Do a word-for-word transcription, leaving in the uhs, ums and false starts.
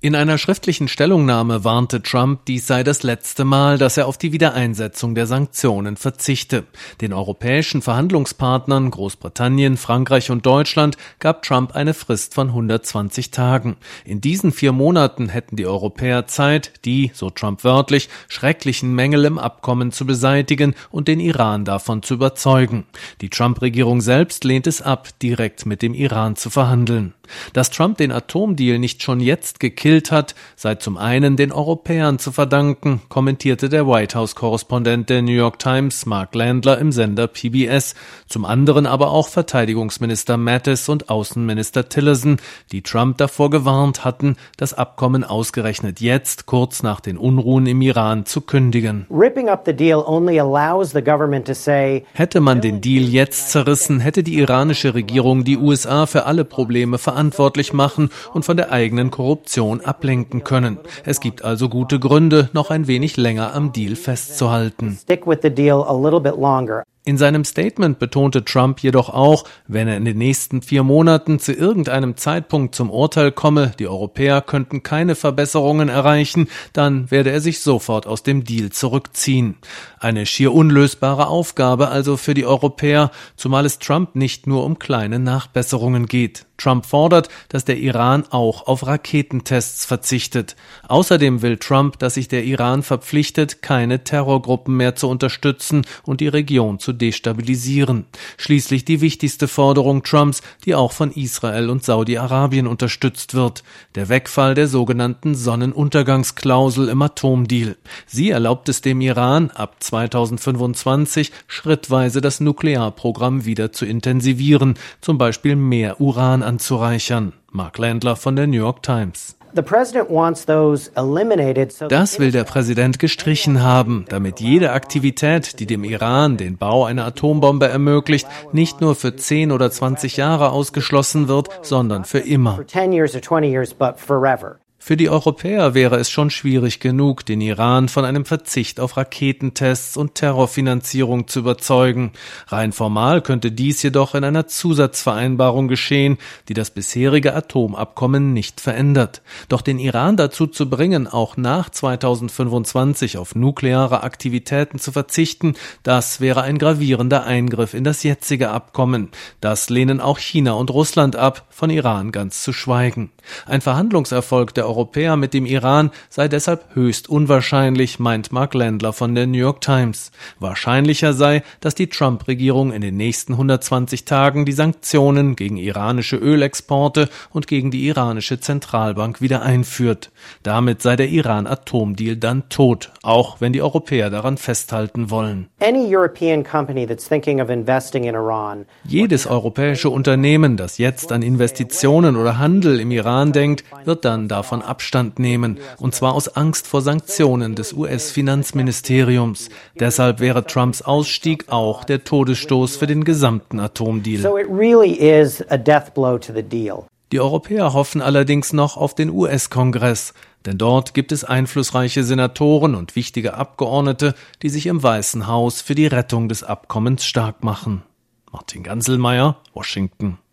In einer schriftlichen Stellungnahme warnte Trump, dies sei das letzte Mal, dass er auf die Wiedereinsetzung der Sanktionen verzichte. Den europäischen Verhandlungspartnern Großbritannien, Frankreich und Deutschland gab Trump eine Frist von hundertzwanzig Tagen. In diesen vier Monaten hätten die Europäer Zeit, die, so Trump wörtlich, schrecklichen Mängel im Abkommen zu beseitigen und den Iran davon zu überzeugen. Die Trump-Regierung selbst lehnt es ab, direkt mit dem Iran zu verhandeln. Dass Trump den Atomdeal nicht schon jetzt gekillt hat, sei zum einen den Europäern zu verdanken, kommentierte der White House-Korrespondent der New York Times, Mark Landler, im Sender P B S, zum anderen aber auch Verteidigungsminister Mattis und Außenminister Tillerson, die Trump davor gewarnt hatten, das Abkommen ausgerechnet jetzt, kurz nach den Unruhen im Iran, zu kündigen. Hätte man den Deal jetzt zerrissen, hätte die iranische Regierung die U S A für alle Probleme verantwortlich machen und von der eigenen Korruption ablenken können. Es gibt also gute Gründe, noch ein wenig länger am Deal festzuhalten. In seinem Statement betonte Trump jedoch auch, wenn er in den nächsten vier Monaten zu irgendeinem Zeitpunkt zum Urteil komme, die Europäer könnten keine Verbesserungen erreichen, dann werde er sich sofort aus dem Deal zurückziehen. Eine schier unlösbare Aufgabe also für die Europäer, zumal es Trump nicht nur um kleine Nachbesserungen geht. Trump fordert, dass der Iran auch auf Raketentests verzichtet. Außerdem will Trump, dass sich der Iran verpflichtet, keine Terrorgruppen mehr zu unterstützen und die Region zu destabilisieren. Schließlich die wichtigste Forderung Trumps, die auch von Israel und Saudi-Arabien unterstützt wird: der Wegfall der sogenannten Sonnenuntergangsklausel im Atomdeal. Sie erlaubt es dem Iran, ab zweitausendfünfundzwanzig schrittweise das Nuklearprogramm wieder zu intensivieren, zum Beispiel mehr Uran anzureichern. Mark Landler von der New York Times. Das will der Präsident gestrichen haben, damit jede Aktivität, die dem Iran den Bau einer Atombombe ermöglicht, nicht nur für zehn oder zwanzig Jahre ausgeschlossen wird, sondern für immer. Für die Europäer wäre es schon schwierig genug, den Iran von einem Verzicht auf Raketentests und Terrorfinanzierung zu überzeugen. Rein formal könnte dies jedoch in einer Zusatzvereinbarung geschehen, die das bisherige Atomabkommen nicht verändert. Doch den Iran dazu zu bringen, auch nach zweitausendfünfundzwanzig auf nukleare Aktivitäten zu verzichten, das wäre ein gravierender Eingriff in das jetzige Abkommen. Das lehnen auch China und Russland ab, von Iran ganz zu schweigen. Ein Verhandlungserfolg der Europäer mit dem Iran sei deshalb höchst unwahrscheinlich, meint Mark Landler von der New York Times. Wahrscheinlicher sei, dass die Trump-Regierung in den nächsten hundertzwanzig Tagen die Sanktionen gegen iranische Ölexporte und gegen die iranische Zentralbank wieder einführt. Damit sei der Iran-Atomdeal dann tot, auch wenn die Europäer daran festhalten wollen. Jedes europäische Unternehmen, das jetzt an Investitionen oder Handel im Iran denkt, wird dann davon Abstand nehmen, und zwar aus Angst vor Sanktionen des U S-Finanzministeriums. Deshalb wäre Trumps Ausstieg auch der Todesstoß für den gesamten Atomdeal. So it really is a death blow to the deal. Die Europäer hoffen allerdings noch auf den U S-Kongress, denn dort gibt es einflussreiche Senatoren und wichtige Abgeordnete, die sich im Weißen Haus für die Rettung des Abkommens stark machen. Martin Ganselmeier, Washington.